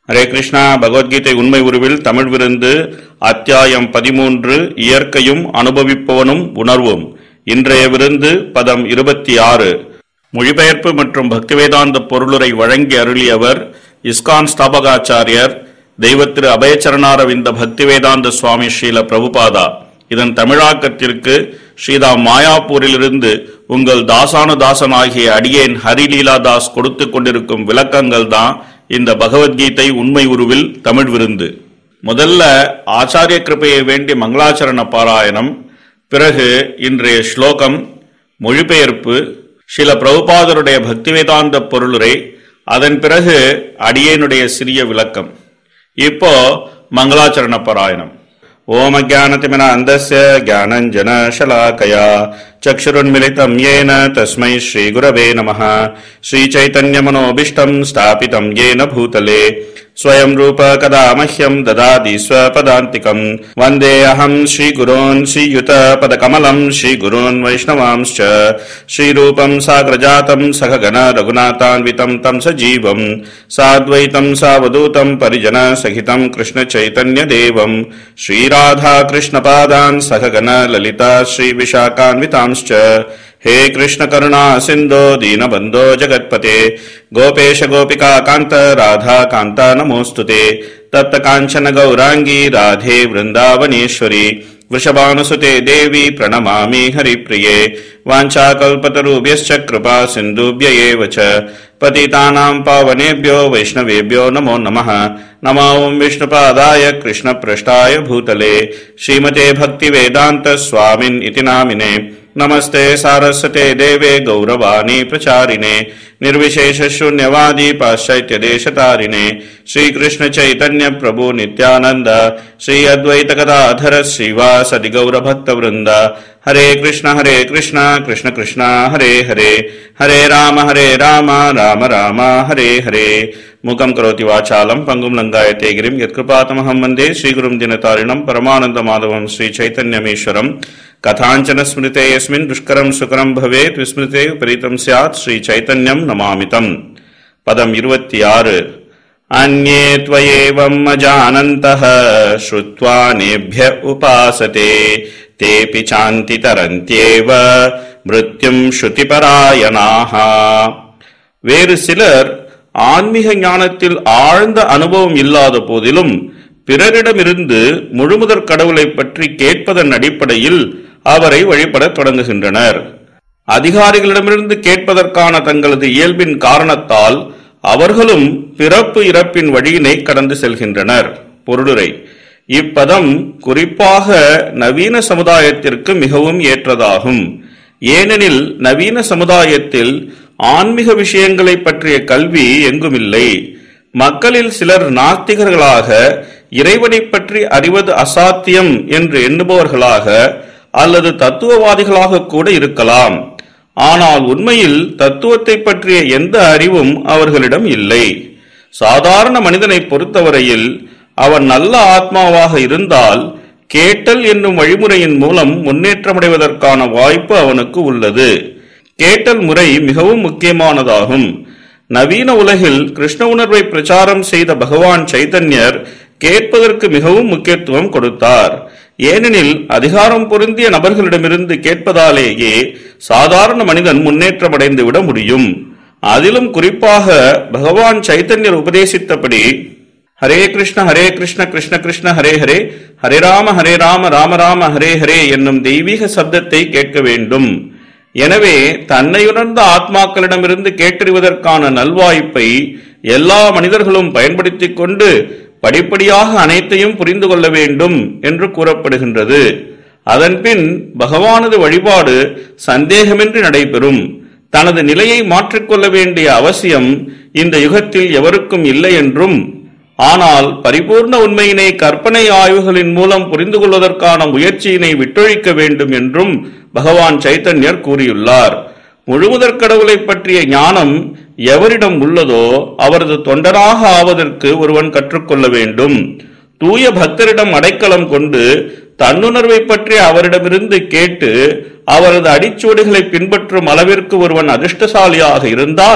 ஹரே கிருஷ்ணா. பகவத்கீதை உண்மை உருவில் தமிழ் விருந்து அத்தியாயம் 13 இயற்கையும் அனுபவிப்பவனும் உணர்வும். இன்றைய விருந்து பதம் 26. மொழிபெயர்ப்பு மற்றும் பக்திவேதாந்த பொருளுரை வழங்கி அருளியவர் இஸ்கான் ஸ்தாபகாச்சாரியர் தெய்வத்திரு அபயச்சரணாரவிந்த பக்திவேதாந்த சுவாமி ஸ்ரீல பிரபுபாதா. இதன் தமிழாக்கத்திற்கு ஸ்ரீதாம் மாயாப்பூரிலிருந்து உங்கள் தாசானுதாசனாகிய அடியேன் ஹரிலீலாதாஸ் கொடுத்து கொண்டிருக்கும் விளக்கங்கள் தான் இந்த பகவத்கீதை உண்மை உருவில் தமிழ் விருந்து. முதல்ல ஆச்சாரிய கிருபையை வேண்டி மங்களாச்சரண பாராயணம், பிறகு இன்றைய ஸ்லோகம், மொழிபெயர்ப்பு, ஸ்ரீல பிரபுபாதருடைய பக்திவேதாந்த பொருளுரை, அதன் பிறகு அடியேனுடைய சிறிய விளக்கம். இப்போ மங்களாச்சரண பாராயணம். ஓம் அஜ்ஞானதிமிர அந்தஸ்ய ஞானஞ்சன ஷலாகயா சக்ஷுருன்மிலிதம் யேன தஸ்மை ஸ்ரீ குரவே நமः. ஸ்ரீ சைதன்ய மனோபீஷ்டம் ஸ்தாபிதம் யேன பூதலே ஸ்வயம் ரூப கதா மஹ்யம் ததாதி ஸ்வபதாந்திகம். வந்தே அஹம் ஸ்ரீ குரோன் ஸ்ரீயுத பதகமலம் ஸ்ரீ குரோன் வைஷ்ணவாம்ஸ்ச ஸ்ரீரூபம் சாக்ரஜாதம் சககண ரகுநாதான்விதம் தம் சஜீவம் சாத்வைதம் சாவதூதம் பரிஜன சகிதம் கிருஷ்ண சைதன்ய தேவம் ஸ்ரீராதா கிருஷ்ண பாதான் சககண லலிதா ஸ்ரீ விஷாகான்விதாம்ஸ்ச. हे कृष्ण करुणा सिंधो दीनबंधो जगत्पते गोपेश गोपिका कांत राधा कांता नमोस्तुते. तप्त कांचन गौरांगी राधे वृंदावनेश्वरी वृषभानुसुते देवी प्रणमामि हरिप्रिये. वाञ्छाकल्पतरुभ्यश्च कृपा सिन्धुभ्य एव च पतितानां पावनेभ्यो वैष्णवेभ्यो नमो नमः. नमो विष्णुपादाय कृष्णपृष्ठाय भूतले श्रीमते भक्तिवेदान्त स्वामिन् इति नामिने. नमस्ते सारस्वते देवे गौरवाणी प्रचारिणे निर्विशेष शून्यवादी पाश्चात्य देशतारिणे. श्री कृष्ण चैतन्य प्रभु नित्यानंद श्री अद्वैत गदाधर श्रीवासदि गौर भक्त वृंद. हरे कृष्ण कृष्ण कृष्ण हरे हरे हरे राम राम राम हरे हरे. मुखं करोति वाचालं पंगुं लंघयते गिरिं यत्कृपातमहं वन्दे श्रीगुरुं दिनतारिणं परमानन्दमाधवं श्री चैतन्यमीश्वरम्. कथांचन स्मृते यस्मिन् दुष्करं सुकरं भवेत् विस्मृते विपरीतं स्यात् श्री चैतन्यं नमामितम्. पदम् 26. अन्ये त्वयेवम् अजानन्तः श्रुत्वा नेभ्य उपासते तेऽपि चान्ति तरन्त्येव मृत्युं श्रुतिपरायणाः. வேறு சிலர் ஆன்மீக ஞானத்தில் ஆழ்ந்த அனுபவம் இல்லாத போதிலும் பிறரிடமிருந்து முழுமுதற் கடவுளை பற்றி கேட்பதன் அடிப்படையில் அவரை வழிபட தொடங்குகின்றனர். அதிகாரிகளிடமிருந்து கேட்பதற்கான தங்களது இயல்பின் காரணத்தால் அவர்களும் பிறப்பு இறப்பின் வழியினை கடந்து செல்கின்றனர். பொருளுரை. இப்பதம் குறிப்பாக நவீன சமுதாயத்திற்கு மிகவும் ஏற்றதாகும். ஏனெனில் நவீன சமுதாயத்தில் ஆன்மீக விஷயங்களை பற்றிய கல்வி எங்குமில்லை. மக்களில் சிலர் நாத்திகர்களாக, இறைவனை பற்றி அறிவது அசாத்தியம் என்று எண்ணுபவர்களாக அல்லது தத்துவவாதிகளாக கூட இருக்கலாம். ஆனால் உண்மையில் தத்துவத்தை பற்றிய எந்த அறிவும் அவர்களிடம் இல்லை. சாதாரண மனிதனை பொறுத்தவரையில் அவன் நல்ல ஆத்மாவாக இருந்தால் கேட்டல் என்னும் வழிமுறையின் மூலம் முன்னேற்றமடைவதற்கான வாய்ப்பு அவனுக்கு உள்ளது. கேட்டல் முறை மிகவும் முக்கியமானதாகும். நவீன உலகில் கிருஷ்ண உணர்வை பிரச்சாரம் செய்த பகவான் சைதன்யர் கேட்பதற்கு மிகவும் முக்கியத்துவம் கொடுத்தார். ஏனெனில் அதிகாரம் பொருந்திய நபர்களிடமிருந்து கேட்பதாலேயே சாதாரண மனிதன் முன்னேற்றமடைந்து விட முடியும். அதிலும் குறிப்பாக பகவான் சைதன்யர் உபதேசித்தபடி ஹரே கிருஷ்ண கிருஷ்ண கிருஷ்ண ஹரே ஹரே ஹரே ராம ராம ராம ஹரே ஹரே என்னும் தெய்வீக சப்தத்தை கேட்க வேண்டும். எனவே தன்னையுணர்ந்த ஆத்மாக்களிடமிருந்து கேட்டறிவதற்கான நல்வாய்ப்பை எல்லா மனிதர்களும் பயன்படுத்திக் கொண்டு படிப்படியாக அனைத்தையும் புரிந்து கொள்ள வேண்டும் என்று கூறப்படுகின்றது. அதன்பின் பகவானது வழிபாடு சந்தேகமின்றி நடைபெறும். தனது நிலையை மாற்றிக்கொள்ள வேண்டிய அவசியம் இந்த யுகத்தில் எவருக்கும் இல்லை என்றும், ஆனால் பரிபூர்ண உண்மையினை கற்பனை ஆய்வுகளின் மூலம் புரிந்து கொள்வதற்கான முயற்சியினை விட்டொழிக்க வேண்டும் என்றும் பகவான் சைத்தன்யர் கூறியுள்ளார். முழுமுதற் கடவுளை பற்றிய ஞானம் எவரிடம் உள்ளதோ அவரது தொண்டராக ஆவதற்கு ஒருவன் கற்றுக்கொள்ள வேண்டும். தூய பக்தரிடம் அடைக்கலம் கொண்டு தன்னுணர்வை பற்றி அவரிடமிருந்து கேட்டு அவரது அடிச்சுவடுகளை பின்பற்றும் அளவிற்கு ஒருவன் அதிர்ஷ்டசாலியாக இருந்தால்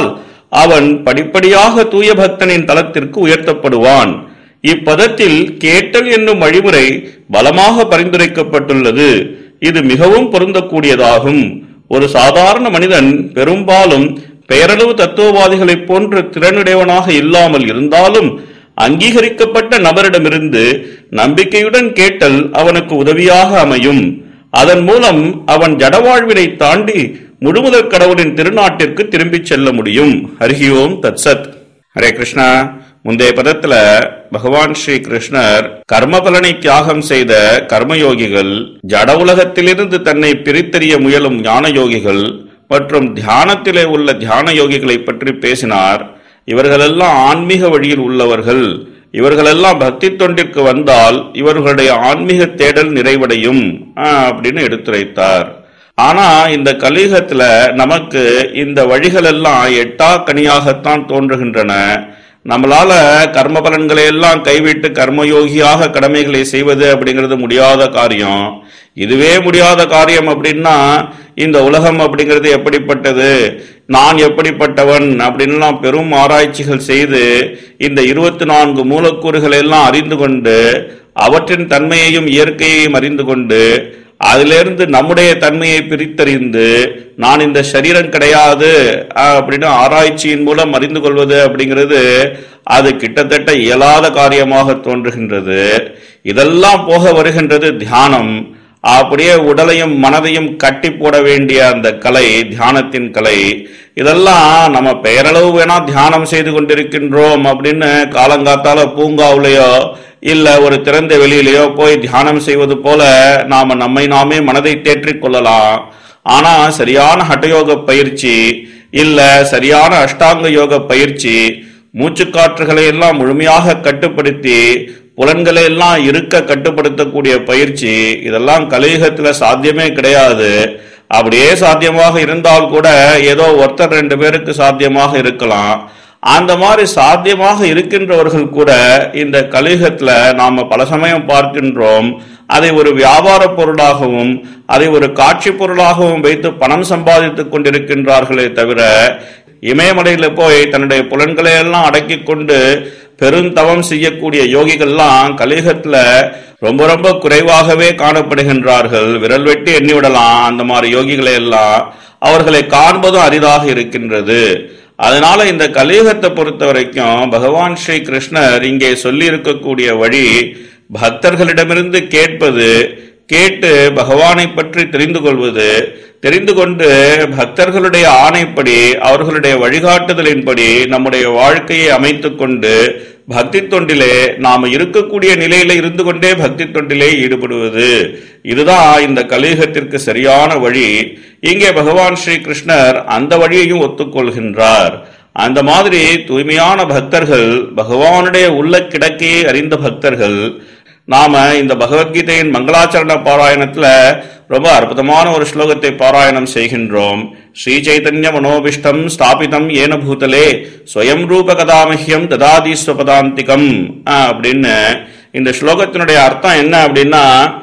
அவன் படிப்படியாக தூய பக்தனின் தளத்திற்கு உயர்த்தப்படுவான். இப்பதத்தில் கேட்டல் என்னும் வழிமுறை பலமாக பரிந்துரைக்கப்பட்டுள்ளது. இது மிகவும் பொருந்தக்கூடியதாகும். ஒரு சாதாரண மனிதன் பெரும்பாலும் பெயரளவு தத்துவவாதிகளைப் போன்ற திறனுடையவனாக இல்லாமல் இருந்தாலும் அங்கீகரிக்கப்பட்ட நபரிடமிருந்து நம்பிக்கையுடன் கேட்டல் அவனுக்கு உதவியாக அமையும். அதன் மூலம் அவன் ஜடவாழ்வினை தாண்டி முழுமுதற் கடவுளின் திருநாட்டிற்கு திரும்பிச் செல்ல முடியும். ஹரி ஓம் தத்சத். ஹரே கிருஷ்ணா. முந்தைய பதத்துல பகவான் ஸ்ரீ கிருஷ்ணர் கர்ம பலனை தியாகம் செய்த கர்மயோகிகள், ஜட உலகத்திலிருந்து தன்னை பிரித்தறிய முயலும் ஞான யோகிகள் மற்றும் தியானத்திலே உள்ள தியான யோகிகளை பற்றி பேசினார். இவர்களெல்லாம் ஆன்மீக வழியில் உள்ளவர்கள். இவர்களெல்லாம் பக்தி தொண்டிற்கு வந்தால் இவர்களுடைய ஆன்மீக தேடல் நிறைவடையும் அப்படின்னு எடுத்துரைத்தார். ஆனா இந்த கலியுகத்துல நமக்கு இந்த வழிகள் எல்லாம் எட்டா கனியாகத்தான் தோன்றுகின்றன. நம்மளால கர்ம பலன்களை எல்லாம் கைவிட்டு கர்மயோகியாக கடமைகளை செய்வது அப்படிங்கிறது முடியாத காரியம். இதுவே முடியாத காரியம் அப்படின்னா இந்த உலகம் அப்படிங்கிறது எப்படிப்பட்டது, நான் எப்படிப்பட்டவன் அப்படின்னு பெரும் ஆராய்ச்சிகள் செய்து இந்த 24 மூலக்கூறுகள் எல்லாம் அறிந்து கொண்டு அவற்றின் தன்மையையும் இயற்கையையும் அறிந்து கொண்டு அதிலிருந்து நம்முடைய தன்மையை பிரித்தறிந்து நான் இந்த சரீரம் கிடையாது அப்படின்னு ஆராய்ச்சியின் மூலம் அறிந்து கொள்வது அப்படிங்கிறது அது கிட்டத்தட்ட இயலாத காரியமாக தோன்றுகின்றது. இதெல்லாம் போக வருகின்றது தியானம். அப்படியே உடலையும் மனதையும் கட்டி போட வேண்டிய அந்த கலை, தியானத்தின் கலை. இதெல்லாம் நம்ம பெயரளவு வேணா தியானம் செய்து கொண்டிருக்கின்றோம் அப்படின்னு காலங்காத்தால பூங்காவிலேயோ இல்ல ஒரு திறந்த வெளியிலேயோ போய் தியானம் செய்வது போல நாம நம்மை நாமே மனதை தேற்றிக் கொள்ளலாம். ஆனா சரியான ஹட்டயோக பயிற்சி இல்ல சரியான அஷ்டாங்க யோக பயிற்சி, மூச்சுக்காற்றுகளை எல்லாம் முழுமையாக கட்டுப்படுத்தி புலன்களை எல்லாம் இருக்க கட்டுப்படுத்தக்கூடிய பயிற்சி, இதெல்லாம் கலியுகத்துல சாத்தியமே கிடையாது. அப்படியே சாத்தியமாக இருந்தால் கூட ஏதோ ஒருத்தர் 2 பேருக்கு சாத்தியமாக இருக்கலாம். அந்த மாதிரி சாத்தியமாக இருக்கின்றவர்கள் கூட இந்த கலியுகத்துல நாம பல சமயம் பார்க்கின்றோம். அதை ஒரு வியாபார பொருளாகவும் அதை ஒரு காட்சி பொருளாகவும் வைத்து பணம் சம்பாதித்துக் கொண்டிருக்கின்றார்களே தவிர இமயமலையில போய் தன்னுடைய புலன்களை எல்லாம் அடக்கி கொண்டு பெருந்தவம் செய்யக்கூடிய யோகிகள்லாம் கலியுகத்துல ரொம்ப ரொம்ப குறைவாகவே காணப்படுகின்றார்கள். விரல் வெட்டி எண்ணிவிடலாம் அந்த மாதிரி யோகிகளை எல்லாம். அவர்களை காண்பதும் அரிதாக இருக்கின்றது. அதனால இந்த கலியுகத்தை பொறுத்த வரைக்கும் பகவான் ஸ்ரீ கிருஷ்ணர் இங்கே சொல்லி இருக்கக்கூடிய வழி பக்தர்களிடமிருந்து கேட்பது, கேட்டு பகவானை பற்றி தெரிந்து கொள்வது, தெரிந்து கொண்டு பக்தர்களுடைய ஆணைப்படி அவர்களுடைய வழிகாட்டுதலின்படி நம்முடைய வாழ்க்கையை அமைத்துக் கொண்டு பக்தி தொண்டிலே நாம இருக்கக்கூடிய நிலையில இருந்து கொண்டே பக்தி தொண்டிலே ஈடுபடுவது. இதுதான் இந்த கலியுகத்திற்கு சரியான வழி. இங்கே பகவான் ஸ்ரீ கிருஷ்ணர் அந்த வழியையும் ஒத்துக்கொள்கின்றார். அந்த மாதிரி தூய்மையான பக்தர்கள், பகவானுடைய உள்ள கிடக்கையை அறிந்த பக்தர்கள். நாம இந்த பகவத்கீதையின் மங்களாச்சரண பாராயணத்துல ரொம்ப அற்புதமான ஒரு ஸ்லோகத்தை பாராயணம் செய்கின்றோம். ஸ்ரீ சைதன்ய மனோபிஷ்டம் ஸ்தாபிதம் ஏன பூதலே ஸ்வயம் ரூப கதாமஹ்யம் ததாதீஸ்வபதாந்திகம் அப்படின்னு. இந்த ஸ்லோகத்தினுடைய அர்த்தம் என்ன அப்படின்னா,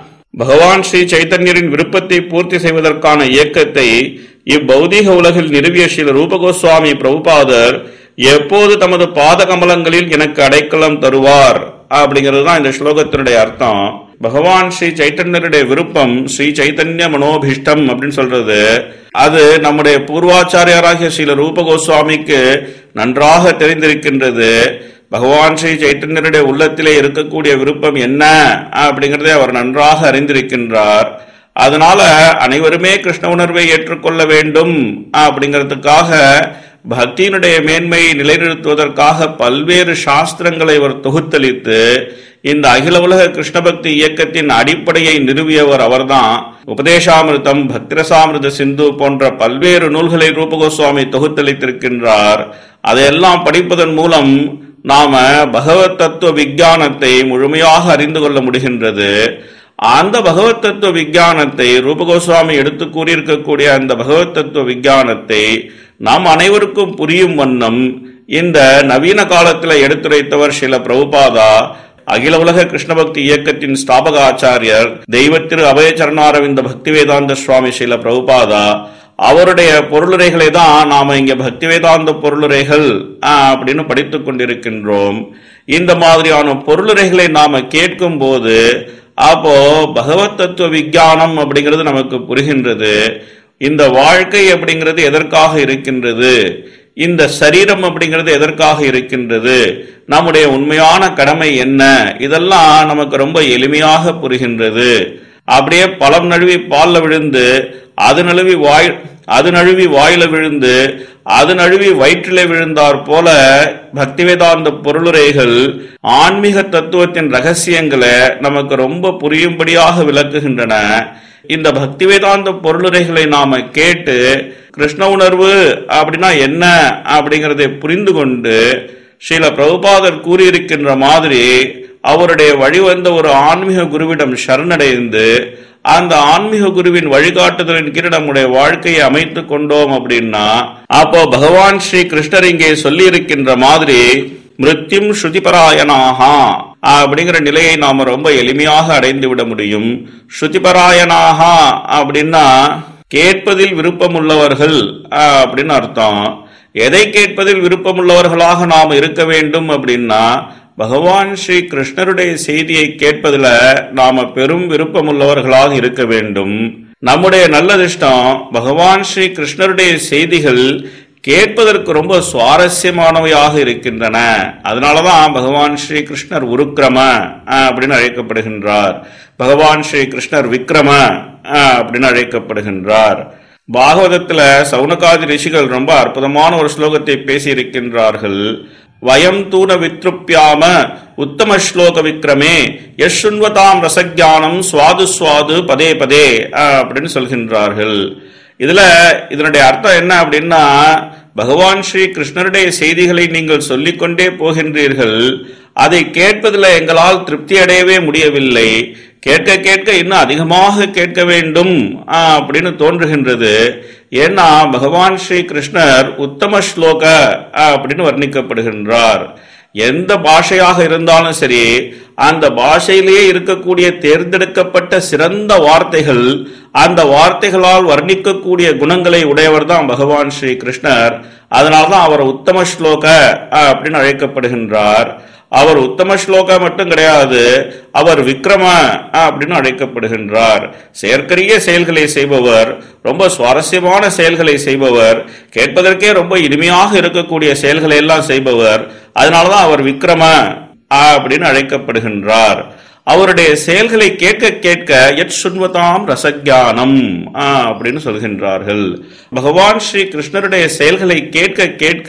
பகவான் ஸ்ரீ சைத்தன்யரின் விருப்பத்தை பூர்த்தி செய்வதற்கான இயக்கத்தை இப்பௌதீக உலகில் நிறுவிய ஸ்ரீ ரூப கோஸ்வாமி பிரபுபாதர் எப்போது தமது பாத கமலங்களில் எனக்கு அடைக்கலம் தருவார் அப்படிங்கிறது தான் இந்த ஸ்லோகத்தினுடைய அர்த்தம். பகவான் ஸ்ரீ சைத்தன்யருடைய விருப்பம் ஸ்ரீ சைத்தன்ய மனோபிஷ்டம் அப்படின்னு சொல்றது, அது நம்முடைய பூர்வாச்சாரியாராகிய ஸ்ரீ ரூப கோஸ்வாமிக்கு நன்றாக தெரிந்திருக்கின்றது. பகவான் ஸ்ரீ சைத்தன்யருடைய உள்ளத்திலே இருக்கக்கூடிய விருப்பம் என்ன அப்படிங்கறதை அவர் நன்றாக அறிந்திருக்கின்றார். அதனால அனைவருமே கிருஷ்ண உணர்வை ஏற்றுக்கொள்ள வேண்டும் அப்படிங்கிறதுக்காக பக்தியினுடைய மேன்மையை நிலைநிறுத்துவதற்காக பல்வேறு சாஸ்திரங்களை அவர் தொகுத்தளித்து இந்த அகில உலக கிருஷ்ண பக்தி இயக்கத்தின் அடிப்படையை நிறுவியவர் அவர்தான். உபதேசாமிருதம், பக்திரசாமிருத சிந்து போன்ற பல்வேறு நூல்களை ரூப கோஸ்வாமி தொகுத்தளித்திருக்கின்றார். அதையெல்லாம் படிப்பதன் மூலம் நாம பகவத் தத்துவ விஞ்ஞானத்தை முழுமையாக அறிந்து கொள்ள முடிகின்றது. அந்த பகவத் தத்துவ விஞ்ஞானத்தை ரூப கோஸ்வாமி எடுத்து கூறியிருக்கக்கூடிய அந்த பகவத் தத்துவ விஞ்ஞானத்தை நாம் அனைவருக்கும் புரியும் வண்ணம் இந்த நவீன காலத்தில் எடுத்துரைத்தவர் ஸ்ரீல பிரபுபாதா, அகில உலக கிருஷ்ண பக்தி இயக்கத்தின் ஸ்தாபக ஆச்சாரியர் தெய்வ திரு அபய சரணாரவிந்த பக்தி வேதாந்த சுவாமி ஸ்ரீல பிரபுபாதா. அவருடைய பொருளுரைகளை தான் நாம இங்க பக்தி வேதாந்த பொருளுரைகள் அப்படின்னு படித்துக் கொண்டிருக்கின்றோம். இந்த மாதிரியான பொருளுரைகளை நாம கேட்கும் போது அப்போ பகவத் தத்துவ விஞ்ஞானம் அப்படிங்கிறது நமக்கு புரிகின்றது. இந்த வாழ்க்கை அப்படிங்கிறது எதற்காக இருக்கின்றது, இந்த சரீரம் அப்படிங்கிறது எதற்காக இருக்கின்றது, நம்முடைய உண்மையான கடமை என்ன, இதெல்லாம் நமக்கு ரொம்ப எளிமையாக புரிகின்றது. அப்படியே பழம் நழுவி பால்ல விழுந்து அது நழுவி வாயில விழுந்து அது நழுவி வயிற்றிலே விழுந்தார் போல பக்தி வேதாந்த பொருளுரைகள் ஆன்மீக தத்துவத்தின் ரகசியங்களை நமக்கு ரொம்ப புரியும்படியாக விளக்குகின்றன. இந்த பக்தி வேதாந்த பொருளுரைகளை நாம கேட்டு கிருஷ்ண உணர்வு அப்படின்னா என்ன அப்படிங்கறதை புரிந்து கொண்டு ஸ்ரீல பிரபுபாதர் கூறியிருக்கின்ற மாதிரி அவருடைய வழிவந்த ஒரு ஆன்மீக குருவிடம் சரணடைந்து அந்த ஆன்மீக குருவின் வழிகாட்டுதலின் கீழ் நம்முடைய வாழ்க்கையை அமைத்துக் கொண்டோம் அப்படின்னா அப்போ பகவான் ஸ்ரீ கிருஷ்ணர் இங்கே சொல்லி இருக்கின்ற மாதிரி மிருத்யும் ஸ்ருதிபராயணாகா அப்படிங்கிற நிலையை நாம ரொம்ப எளிமையாக அடைந்து விட முடியும். ஸ்ருதிபராயணாகா அப்படின்னா கேட்பதில் விருப்பம் உள்ளவர்கள் அப்படின்னு அர்த்தம். எதை கேட்பதில் விருப்பம் உள்ளவர்களாக நாம் இருக்க வேண்டும் அப்படின்னா பகவான் ஸ்ரீ கிருஷ்ணருடைய செய்தியை கேட்பதில் நாம பெரும் விருப்பம் உள்ளவர்களாக இருக்க வேண்டும். நம்முடைய நல்லதிஷ்டம் பகவான் ஸ்ரீ கிருஷ்ணருடைய செய்திகள் கேட்பதற்கு ரொம்ப சுவாரஸ்யமானவையாக இருக்கின்றன. அதனாலதான் பகவான் ஸ்ரீ கிருஷ்ணர் உருக்கிரம அப்படின்னு அழைக்கப்படுகின்றார். பகவான் ஸ்ரீ கிருஷ்ணர் விக்ரம அப்படின்னு அழைக்கப்படுகின்றார். பாகவதத்துல சௌனகாதி ரிஷிகள் ரொம்ப அற்புதமான ஒரு ஸ்லோகத்தை பேசி இருக்கின்றார்கள். வயம் தூண வித்ருப்யாம உத்தம ஸ்லோக விக்ரமே யசுன்வதாம் ரசஜானம் சுவாது சுவாது பதே பதே அப்படின்னு சொல்கின்றார்கள். இதனுடைய அர்த்தம் என்ன அப்படின்னா பகவான் ஸ்ரீ கிருஷ்ணருடைய செய்திகளை நீங்கள் சொல்லிக்கொண்டே போகின்றீர்கள், அதை கேட்பதில் எங்களால் திருப்தி அடையவே முடியவில்லை, கேட்க கேட்க இன்னும் அதிகமாக கேட்க வேண்டும் அப்படின்னு தோன்றுகின்றது. ஏன்னா பகவான் ஸ்ரீ கிருஷ்ணர் உத்தம ஸ்லோக அப்படின்னு வர்ணிக்கப்படுகின்றார். எந்த பாஷையாக இருந்தாலும் சரி அந்த பாஷையிலேயே இருக்கக்கூடிய தேர்ந்தெடுக்கப்பட்ட சிறந்த வார்த்தைகள், அந்த வார்த்தைகளால் வர்ணிக்கக்கூடிய குணங்களை உடையவர் தான் பகவான் ஸ்ரீ கிருஷ்ணர். அதனால்தான் அவர் உத்தம ஸ்லோக அப்படின்னு அழைக்கப்படுகின்றார். அவர் உத்தம ஸ்லோகா மட்டும் கிடையாது, அவர் விக்ரம அப்படின்னு அழைக்கப்படுகின்றார். செயற்கரிய செயல்களை செய்பவர், ரொம்ப சுவாரஸ்யமான செயல்களை செய்பவர், கேட்பதற்கே ரொம்ப இனிமையாக இருக்கக்கூடிய செயல்களை எல்லாம் செய்பவர். அதனாலதான் அவர் விக்ரம அப்படின்னு அழைக்கப்படுகின்றார். அவருடைய செயல்களை கேட்க கேட்க யத் சுன்வதாம் ரசஜானம் அப்படின்னு சொல்கின்றார்கள். பகவான் ஸ்ரீ கிருஷ்ணருடைய செயல்களை கேட்க கேட்க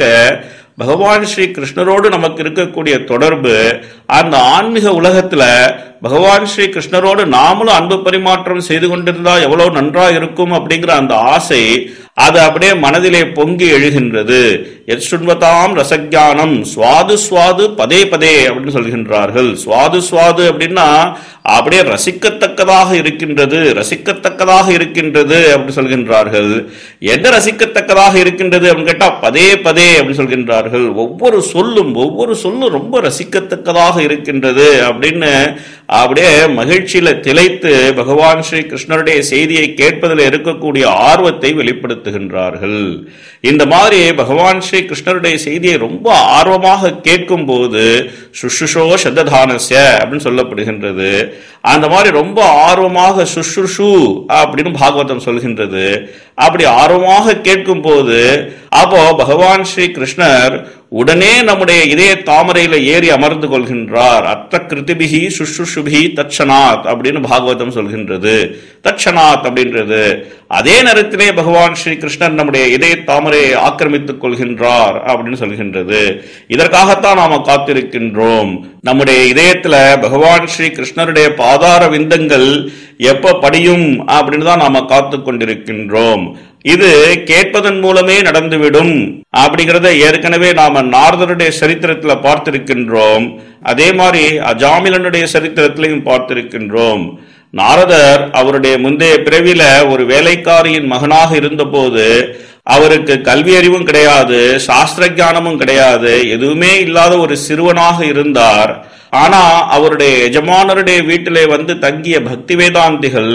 பகவான் ஸ்ரீ கிருஷ்ணரோடு நமக்கு இருக்கக்கூடிய தொடர்பு, அந்த ஆன்மீக உலகத்துல பகவான் ஸ்ரீ கிருஷ்ணரோடு நாமளும் அன்பு பரிமாற்றம் செய்து கொண்டிருந்தா எவ்வளவு நன்றா இருக்கும் அப்படிங்கிற அந்த ஆசை அது அப்படியே மனதிலே பொங்கி எழுகின்றது. யத் சுன்வதாம் ரசஜானம் சுவாது சுவாது பதே பதே அப்படின்னு சொல்கின்றார்கள். சுவாது சுவாது அப்படின்னா அப்படியே ரசிக்கத்தக்கதாக இருக்கின்றது, ரசிக்கத்தக்கதாக இருக்கின்றது அப்படின்னு சொல்கின்றார்கள். எந்த ரசிக்கத்தக்கதாக இருக்கின்றது அப்படின்னு கேட்டா பதே பதே அப்படின்னு சொல்கின்றார்கள். ஒவ்வொரு சொல்லும் ரொம்ப ரசிக்கத்தக்கதாக இருக்கின்றது அப்படின்னு அப்படியே மகிழ்ச்சியில திளைத்து பகவான் ஸ்ரீ கிருஷ்ணருடைய செய்தியை கேட்பதில் இருக்கக்கூடிய ஆர்வத்தை வெளிப்படுத்துகின்றார்கள். இந்த மாதிரி பகவான் ஸ்ரீ கிருஷ்ணருடைய செய்தியை ரொம்ப ஆர்வமாக கேட்கும் போது சுஷ்ருஷோ சத்ததானஸ்ய அப்படின்னு சொல்லப்படுகின்றது. அந்த மாதிரி ரொம்ப ஆர்வமாக சுஷ்ருஷு அப்படின்னு பாகவதம் சொல்கின்றது. அப்படி ஆர்வமாக கேட்கும் போது அப்போ பகவான் ஸ்ரீ கிருஷ்ணர் உடனே நம்முடைய இதய தாமரையில ஏறி அமர்ந்து கொள்கின்றார். அத்த கிருதிபிகி சுஷ்ருஷுபி தட்சணாத் அப்படின்னு பாகவதம் சொல்கின்றது. தட்சணாத் அப்படின்றது அதே நேரத்திலே பகவான் ஸ்ரீ கிருஷ்ணர் நம்முடைய இதய தாமரையை ஆக்கிரமித்துக் கொள்கின்றார் அப்படின்னு சொல்கின்றது. இதற்காகத்தான் நாம காத்திருக்கின்றோம். நம்முடைய இதயத்துல பகவான் ஸ்ரீ கிருஷ்ணருடைய பாதார விந்தங்கள் எப்ப படியும் அப்படின்னு தான் நாம காத்து கொண்டிருக்கின்றோம். இது கேட்பதன் மூலமே நடந்துவிடும் அப்படிங்கறத ஏற்கனவே நாம நாரதருடைய சரித்திரத்துல பார்த்திருக்கின்றோம். அதே மாதிரி அஜாமிலனுடைய சரித்திரத்திலையும் பார்த்திருக்கின்றோம். நாரதர் அவருடைய முந்தைய பிறவில ஒரு வேலைக்காரியின் மகனாக இருந்தபோது அவருக்கு கல்வி அறிவும் கிடையாது, சாஸ்திர ஞானமும் கிடையாது, எதுவுமே இல்லாத ஒரு சிறுவனாக இருந்தார். ஆனா அவருடைய எஜமானருடைய வீட்டிலே வந்து தங்கிய பக்தி வேதாந்திகள்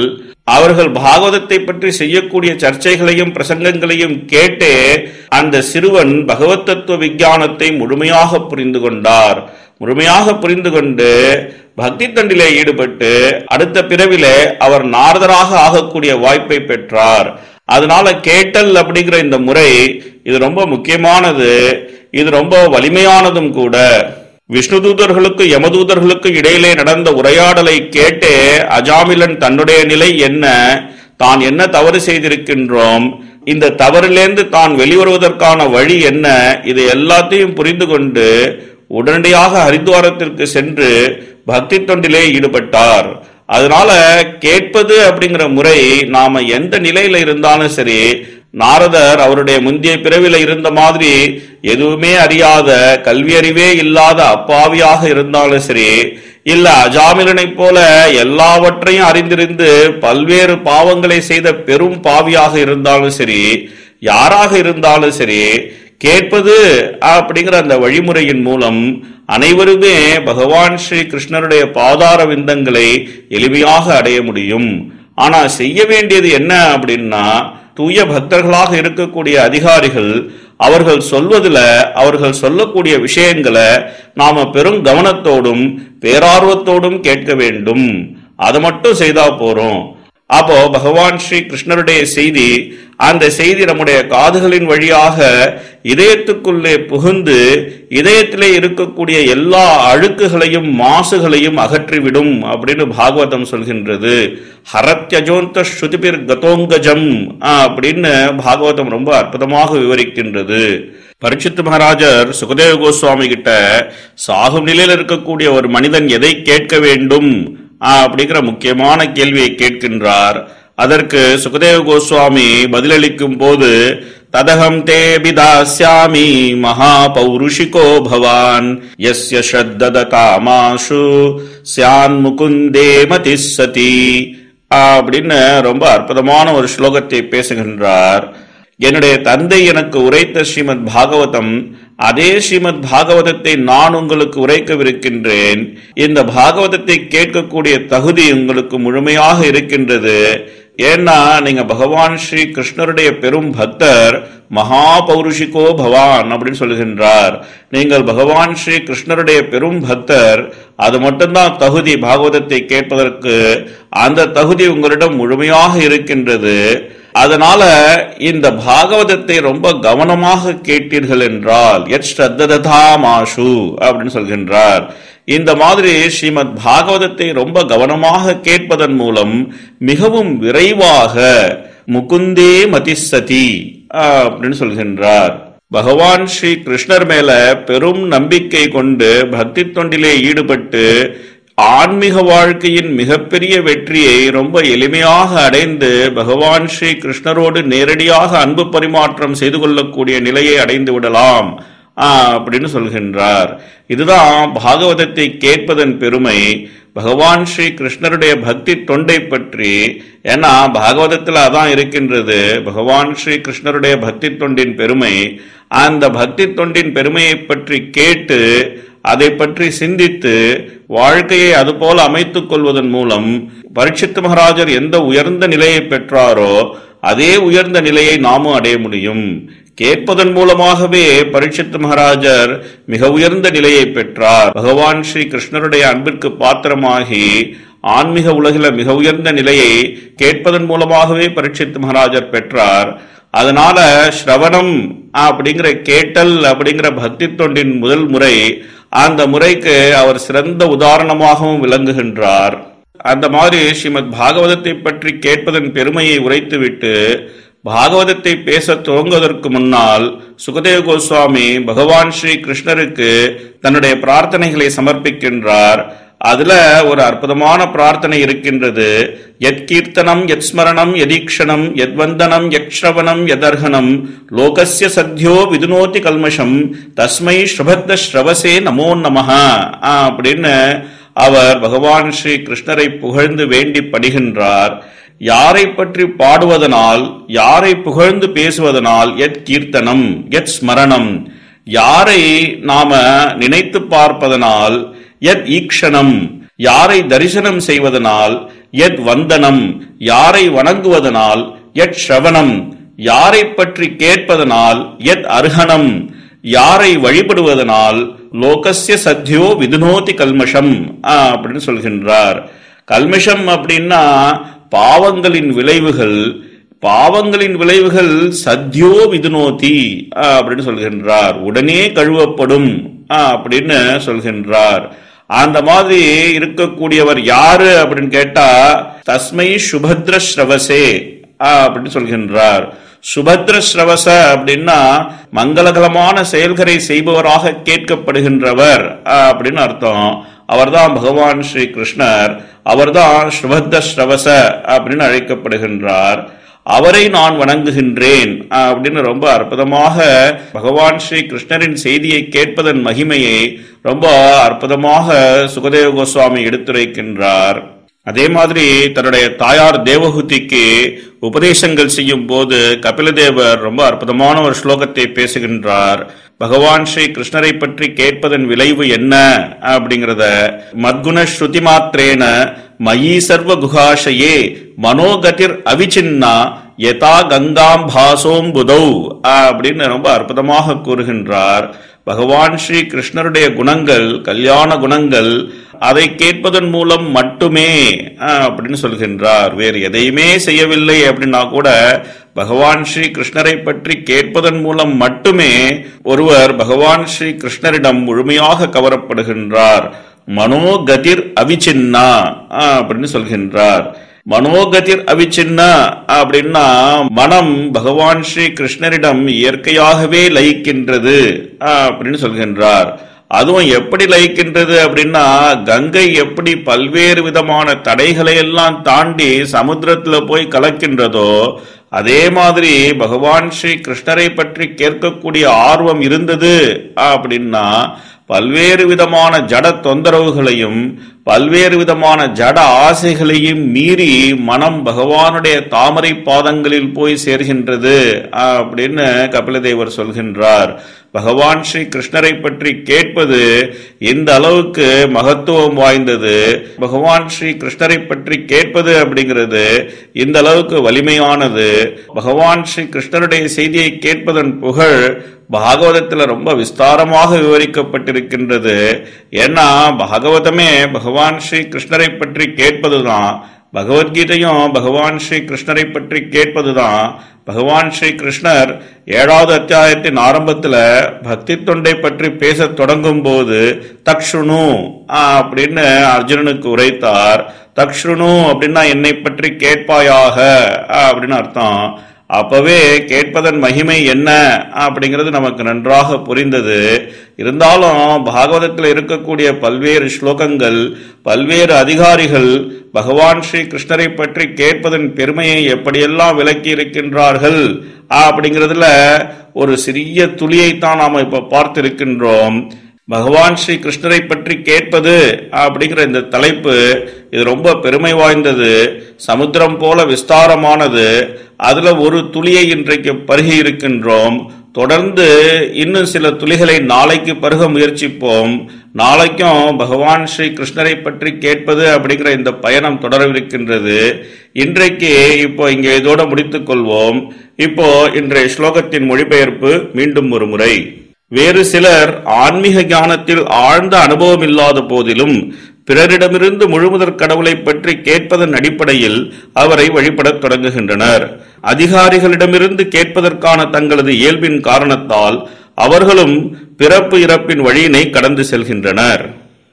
அவர்கள் பாகவதத்தை பற்றி செய்யக்கூடிய சர்ச்சைகளையும் பிரசங்கங்களையும் கேட்டே அந்த சிறுவன் பகவத் தத்துவ விஞ்ஞானத்தை முழுமையாக புரிந்து கொண்டார். முழுமையாக புரிந்து கொண்டு பக்தி தொண்டிலே ஈடுபட்டு அடுத்த பிறவிலே அவர் நாரதராக ஆகக்கூடிய வாய்ப்பை பெற்றார். அதனால கேட்டல் அப்படிங்கிற இந்த முறை இது ரொம்ப முக்கியமானது, இது ரொம்ப வலிமையானதும் கூட. விஷ்ணு தூதர்களுக்கு யமதூதர்களுக்கு இடையிலே நடந்த உரையாடலை கேட்டே அஜாமிலன் தன்னுடைய நிலை என்ன, தான் என்ன தவறு செய்திருக்கின்றோம், இந்த தவறிலிருந்து தான் வெளிவருவதற்கான வழி என்ன, இது எல்லாத்தையும் புரிந்து கொண்டு உடனடியாக ஹரித்வாரத்திற்கு சென்று பக்தி தொண்டிலே ஈடுபட்டார். அதனால கேட்பது அப்படிங்கிற முறை நாம எந்த நிலையில இருந்தாலும் சரி, நாரதர் அவருடைய முந்தைய பிறவில இருந்த மாதிரி எதுவுமே அறியாத கல்வி அறிவே இல்லாத அப்பாவியாக இருந்தாலும் சரி, இல்ல அஜாமிலனை போல எல்லாவற்றையும் அறிந்திருந்து பல்வேறு பாவங்களை செய்த பெரும் பாவியாக இருந்தாலும் சரி, யாராக இருந்தாலும் சரி, கேட்பது அப்படிங்கிற அந்த வழிமுறையின் மூலம் அனைவருமே பகவான் ஸ்ரீ கிருஷ்ணருடைய பாதார விந்தங்களை எளிமையாக அடைய முடியும். ஆனா செய்ய வேண்டியது என்ன அப்படின்னா, தூய பக்தர்களாக இருக்கக்கூடிய அதிகாரிகள் அவர்கள் சொல்வதில் அவர்கள் சொல்லக்கூடிய விஷயங்களை நாம பெரும் கவனத்தோடும் பேரார்வத்தோடும் கேட்க வேண்டும். அதை மட்டும் செய்தா போறோம். அப்போ பகவான் ஸ்ரீ கிருஷ்ணருடைய செய்தி, அந்த செய்தி நம்முடைய காதுகளின் வழியாக இதயத்துக்குள்ளே புகுந்து இதயத்திலே இருக்கக்கூடிய எல்லா அழுக்குகளையும் மாசுகளையும் அகற்றிவிடும் அப்படின்னு பாகவதம் சொல்கின்றது. ஹரத்யஜோந்த ஸ்ருதிபிர் கதோங்கஜம் அப்படின்னு பாகவதம் ரொம்ப அற்புதமாக விவரிக்கின்றது. பரீட்சித் மகாராஜர் சுகதேவ கோஸ்வாமி கிட்ட சாகும் நிலையில் இருக்கக்கூடிய ஒரு மனிதன் எதை கேட்க வேண்டும் அப்படிங்கிற முக்கியமான கேள்வியை கேட்கின்றார். அதற்கு சுகதேவ கோஸ்வாமி பதிலளிக்கும் போது, ததகம் தே பிதாஸ்யாமி மகா பௌருஷிகோ பவான் யஸ்ய ஸ்ரத்ததகாமாஷு ஸ்யான் முகுந்தே மதிஸ்ஸதி அப்படின்னு ரொம்ப அற்புதமான ஒரு ஸ்லோகத்தை பேசுகின்றார். என்னுடைய தந்தை எனக்கு உரைத்த ஸ்ரீமத் பாகவதம், அதே ஸ்ரீமத் பாகவதத்தை நான் உங்களுக்கு உரைக்கவிருக்கின்றேன். இந்த பாகவதத்தை கேட்கக்கூடிய தகுதி உங்களுக்கு முழுமையாக இருக்கின்றது. ஏன்னா நீங்க பகவான் ஸ்ரீ கிருஷ்ணருடைய பெரும் பக்தர், மகா பௌருஷிகோ பவான் அப்படின்னு சொல்லுகின்றார். நீங்கள் பகவான் ஸ்ரீ கிருஷ்ணருடைய பெரும் பக்தர், அது மட்டும்தான் தகுதி பாகவதத்தை கேட்பதற்கு. அந்த தகுதி உங்களிடம் முழுமையாக இருக்கின்றது. அதனால இந்த பாகவதத்தை ரொம்ப கவனமாக கேட்டீர்கள் என்றால் யத் ஸ்ரத்தததாமாஷு அப்படின்னு சொல்கின்றார். இந்த மாதிரி ஸ்ரீமத் பாகவதத்தை ரொம்ப கவனமாக கேட்பதன் மூலம் மிகவும் விரைவாக முகுந்தே மதிஸ்ஸதி அப்படின்னு சொல்கின்றார். பகவான் ஸ்ரீ கிருஷ்ணர் மேல பெரும் நம்பிக்கை கொண்டு பக்தி தொண்டிலே ஈடுபட்டு ஆன்மீக வாழ்க்கையின் மிகப்பெரிய வெற்றியை ரொம்ப எளிமையாக அடைந்து பகவான் ஸ்ரீ கிருஷ்ணரோடு நேரடியாக அன்பு பரிமாற்றம் செய்து கொள்ளக்கூடிய நிலையை அடைந்து விடலாம் அப்படின்னு சொல்கின்றார். இதுதான் பாகவதத்தை கேட்பதன் பெருமை. பகவான் ஸ்ரீ கிருஷ்ணருடைய பக்தி தொண்டை பற்றி, ஏன்னா பாகவதத்தில் அதான் இருக்கின்றது, பகவான் ஸ்ரீ கிருஷ்ணருடைய பக்தி தொண்டின் பெருமை. அந்த பக்தி தொண்டின் பெருமையை பற்றி கேட்டு அதை பற்றி சிந்தித்து வாழ்க்கையை அதுபோல அமைத்துக் கொள்வதன் மூலம் பரீட்சித் மகாராஜர் எந்த உயர்ந்த நிலையை பெற்றாரோ அதே உயர்ந்த நிலையை நாமும் அடைய முடியும். கேட்பதன் மூலமாகவே பரீட்சித் மகாராஜர் மிக உயர்ந்த நிலையை பெற்றார். பகவான் ஸ்ரீ கிருஷ்ணருடைய அன்பிற்கு பாத்திரமாகி ஆன்மீக உலகில மிக உயர்ந்த நிலையை கேட்பதன் மூலமாகவே பரீட்சித் மகாராஜர் பெற்றார். அதனால ஸ்ரவணம் அப்படிங்கிற கேட்டல் அப்படிங்கிற பக்தி தொண்டின் முதல் முறை, அந்த முறைக்கு அவர் சிறந்த உதாரணமாகவும் விளங்குகின்றார். அந்த மாதிரி ஸ்ரீமத் பாகவதத்தை பற்றி கேட்பதன் பெருமையை உரைத்துவிட்டு பாகவதத்தை பேச துவங்குவதற்கு முன்னால் சுகதேவ கோஸ்வாமி பகவான் ஸ்ரீ கிருஷ்ணருக்கு தன்னுடைய பிரார்த்தனைகளை சமர்ப்பிக்கின்றார். அதுல ஒரு அற்புதமான பிரார்த்தனை இருக்கின்றது. யத் கீர்த்தனம் யத் ஸ்மரணம் யதீக்ஷணம் யத்வந்தனம் யக்ஷ்ரவணம் யதர்ஹனம் லோகஸ்ய சத்யோ விதுனோதி கல்மஷம் தஸ்மை ஸ்ரபத்த ஸ்ரவசே நமோ நமஹ அப்படின்னு அவர் பகவான் ஸ்ரீ கிருஷ்ணரை புகழ்ந்து வேண்டி பணிகின்றார். யாரை பற்றி பாடுவதனால், யாரை புகழ்ந்து பேசுவதனால், யத் கீர்த்தனம் யத் ஸ்மரணம், யாரை நாம நினைத்து பார்ப்பதனால், யத் ஈக்ஷணம், யாரை தரிசனம் செய்வதனால், யத் வந்தனம் யாரை வணங்குவதனால், யத் ஸ்ரவணம் யாரை பற்றி கேட்பதனால், யத் அர்ஹணம் யாரை வழிபடுவதனால், லோகஸ்ய சத்யோ விதுனோதி கல்மஷம் அப்படின்னு சொல்கின்றார். கல்மஷம் அப்படின்னா பாவங்களின் விளைவுகள், பாவங்களின் விளைவுகள் சத்யோ விதுனோதி அப்படின்னு சொல்கின்றார், உடனே கழுவப்படும் அப்படின்னு சொல்கின்றார். அந்த மாதிரி இருக்கக்கூடியவர் யாரு அப்படின்னு கேட்டா, தஸ்மை சுபத்ர ஸ்ரவசே அப்படின்னு சொல்கின்றார். சுபத்ர ஸ்ரவச அப்படின்னா மங்களகரமான செயல்களை செய்பவராக கேட்கப்படுகின்றவர் அப்படின்னு அர்த்தம். அவர்தான் பகவான் ஸ்ரீ கிருஷ்ணர், அவர்தான் சுபத்ர ஸ்ரவச அப்படின்னு அழைக்கப்படுகின்றார். அவரை நான் வணங்குகின்றேன் அப்படின்னு ரொம்ப அற்புதமாக பகவான் ஸ்ரீ கிருஷ்ணரின் செய்தியை கேட்பதன் மகிமையை ரொம்ப அற்புதமாக சுகதேவ கோஸ்வாமி எடுத்துரைக்கின்றார். அதே மாதிரி தன்னுடைய தாயார் தேவஹூதிக்கு உபதேசங்கள் செய்யும் போது கபிலதேவர் ரொம்ப அற்புதமான ஒரு ஸ்லோகத்தை பேசுகின்றார். பகவான் ஸ்ரீ கிருஷ்ணரை பற்றி கேட்பதன் விளைவு என்ன அப்படிங்கிறத, மத்குண ஸ்ருதி மாத்திரேன மயி சர்வ குஹாஷயே மனோகதிர் அவிச்சின்னா யதா கங்காம் பாசோம் புதௌ அப்படின்னு ரொம்ப அற்புதமாக கூறுகின்றார். பகவான் ஸ்ரீ கிருஷ்ணருடைய குணங்கள், கல்யாண குணங்கள், அதை கேட்பதன் மூலம் மட்டுமே அப்படின்னு சொல்கின்றார். வேறு எதையுமே செய்யவில்லை அப்படின்னா கூட பகவான் ஸ்ரீ கிருஷ்ணரை பற்றி கேட்பதன் மூலம் மட்டுமே ஒருவர் பகவான் ஸ்ரீ கிருஷ்ணரிடம் முழுமையாக கவரப்படுகின்றார். மனோகதிர் அவிச்சின்னா அப்படின்னு சொல்கின்றார். மனோகதிர் அவிச்சின்ன அப்படின்னா மனம் பகவான் ஸ்ரீ கிருஷ்ணரிடம் இயற்கையாகவே லயிக்கின்றது அப்படின்னு சொல்கின்றார். அதுவும் எப்படி லயிக்கின்றது அப்படின்னா, கங்கை எப்படி பல்வேறு விதமான தடைகளை எல்லாம் தாண்டி சமுத்திரத்துல போய் கலக்கின்றதோ அதே மாதிரி பகவான் ஸ்ரீ கிருஷ்ணரை பற்றி கேட்கக்கூடிய ஆர்வம் இருந்தது அப்படின்னா பல்வேறு விதமான ஜட தொந்தரவுகளையும் பல்வேறு விதமான ஜட ஆசைகளையும் மீறி மனம் பகவானுடைய தாமரை பாதங்களில் போய் சேர்கின்றது அப்படின்னு கபிலதேவர் சொல்கின்றார். பகவான் ஸ்ரீ கிருஷ்ணரை பற்றி கேட்பது எந்த அளவுக்கு மகத்துவம் வாய்ந்தது, பகவான் ஸ்ரீ கிருஷ்ணரை பற்றி கேட்பது அப்படிங்கிறது இந்த அளவுக்கு வலிமையானது. பகவான் ஸ்ரீ கிருஷ்ணருடைய செய்தியை கேட்பதன் புகழ் பாகவதத்தில் ரொம்ப விஸ்தாரமாக விவரிக்கப்பட்டிருக்கின்றது. ஏன்னா பாகவதமே பகவான் ஸ்ரீ கிருஷ்ணரை பற்றி கேட்பதுதான், பகவத்கீதையும் பகவான் ஸ்ரீ கிருஷ்ணரை பற்றி கேட்பதுதான். பகவான் ஸ்ரீ கிருஷ்ணர் 7வது அத்தியாயத்தின் ஆரம்பத்துல பக்தி தொண்டை பற்றி பேச தொடங்கும் போது தக்ஷுணு அப்படின்னு அர்ஜுனனுக்கு உரைத்தார். தக்ஷுணு அப்படின்னா என்னை பற்றி கேட்பாயாக அப்படின்னு அர்த்தம். அப்பவே கேட்பதன் மகிமை என்ன அப்படிங்கிறது நமக்கு நன்றாக புரிந்தது. இருந்தாலும் பாகவதத்தில் இருக்கக்கூடிய பல்வேறு ஸ்லோகங்கள், பல்வேறு அதிகாரிகள் பகவான் ஸ்ரீ கிருஷ்ணரை பற்றி கேட்பதன் பெருமையை எப்படியெல்லாம் விளக்கி இருக்கின்றார்கள் அப்படிங்கிறதுல ஒரு சிறிய துளியைத்தான் நாம் இப்ப பார்த்திருக்கின்றோம். பகவான் ஸ்ரீ கிருஷ்ணரை பற்றி கேட்பது அப்படிங்கிற இந்த தலைப்பு இது ரொம்ப பெருமை வாய்ந்தது, சமுத்திரம் போல விஸ்தாரமானது. அதுல ஒரு துளியை இன்றைக்கு பருகி இருக்கின்றோம். தொடர்ந்து இன்னும் சில துளிகளை நாளைக்கு பருக முயற்சிப்போம். நாளைக்கும் பகவான் ஸ்ரீ கிருஷ்ணரை பற்றி கேட்பது அப்படிங்கிற இந்த பயணம் தொடரவிருக்கின்றது. இன்றைக்கு இப்போ இங்கே இதோட முடித்துக் கொள்வோம். இப்போ இன்றைய ஸ்லோகத்தின் மொழிபெயர்ப்பு மீண்டும் ஒரு முறை. வேறு சிலர் ஆன்மீக ஞானத்தில் ஆழ்ந்த அனுபவம் இல்லாத போதிலும் பிறரிடமிருந்து முழுமுதற் கடவுளை பற்றி கேட்பதன் அடிப்படையில் அவரை வழிபடத் தொடங்குகின்றனர். அதிகாரிகளிடமிருந்து கேட்பதற்கான தங்களது இயல்பின் காரணத்தால் அவர்களும் பிறப்பு இறப்பின் வழியினை கடந்து செல்கின்றனர்.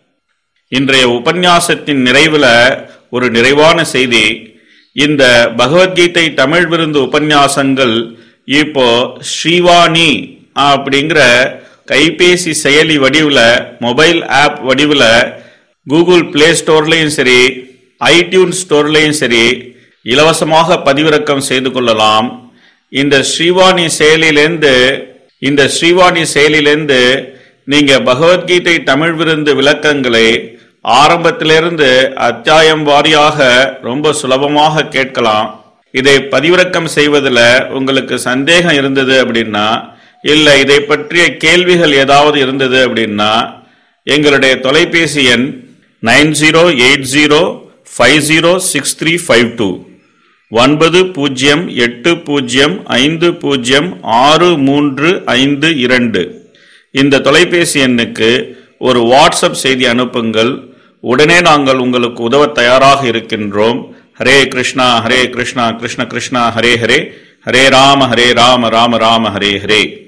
இன்றைய உபன்யாசத்தின் நிறைவுல ஒரு நிறைவான செய்தி. இந்த பகவத்கீதை தமிழ் விருந்து உபன்யாசங்கள் இப்போ ஸ்ரீவாணி அப்படிங்கிற கைபேசி செயலி வடிவில், மொபைல் ஆப் வடிவில் கூகுள் பிளே ஸ்டோர்லையும் சரி, ஐடியூன்ஸ் ஸ்டோர்லையும் சரி இலவசமாக பதிவிறக்கம் செய்து கொள்ளலாம். இந்த ஸ்ரீவாணி செயலிலிருந்து நீங்க பகவத்கீதை தமிழ் விருந்து விளக்கங்களை ஆரம்பத்திலிருந்து அத்தியாயம் வாரியாக ரொம்ப சுலபமாக கேட்கலாம். இதை பதிவிறக்கம் செய்வதில் உங்களுக்கு சந்தேகம் இருந்தது அப்படின்னா, இல்ல இதை பற்றிய கேள்விகள் ஏதாவது இருந்தது அப்படின்னா எங்களுடைய தொலைபேசி எண் 9080 506352 9080506352. இந்த தொலைபேசி எண்ணுக்கு ஒரு வாட்ஸ்அப் செய்தி அனுப்புங்கள். உடனே நாங்கள் உங்களுக்கு உதவ தயாராக இருக்கின்றோம். ஹரே கிருஷ்ணா ஹரே கிருஷ்ணா கிருஷ்ண கிருஷ்ணா ஹரே ஹரே, ஹரே ராம ராம ராம ஹரே ஹரே.